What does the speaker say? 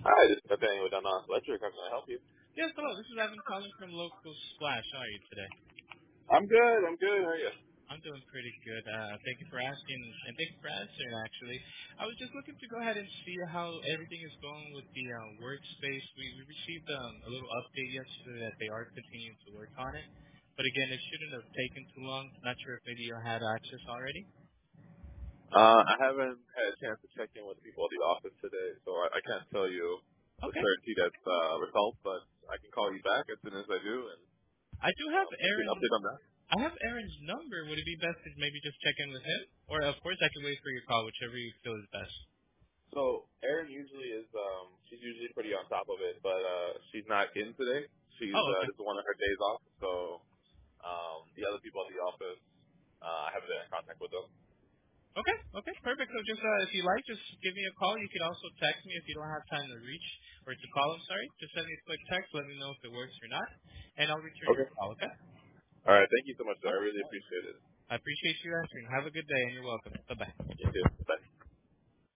Hi, this is Nathaniel with Dundas Electric. How can I help you? Yes, hello. This is Evan calling from Local Splash. How are you today? I'm good. I'm good. How are you? I'm doing pretty good. Thank you for asking, and thank you for answering, actually. I was just looking to go ahead and see how everything is going with the workspace. We received a little update yesterday that they are continuing to work on it. But again, it shouldn't have taken too long. Not sure if maybe you had access already. I haven't had a chance to check in with people at the office today, so I can't tell you with Okay. certainty that's results, but I can call you back as soon as I do and I do have give you an Aaron. update on that. I have Aaron's number. Would it be best to maybe just check in with him? Or, of course, I can wait for your call, whichever you feel is best. So Erin usually is she's usually pretty on top of it, but she's not in today. She's Oh, okay. this is one of her days off, so the other people at the office I haven't been in contact with them. Okay, okay, perfect. So just if you like, just give me a call. You can also text me if you don't have time to reach or to call. I'm sorry. Just send me a quick text. Let me know if it works or not, and I'll return your Okay. call. Okay. All right. Thank you so much, sir. All I right. really appreciate it. I appreciate you answering. Have a good day, and you're welcome. Bye bye. You too. Bye.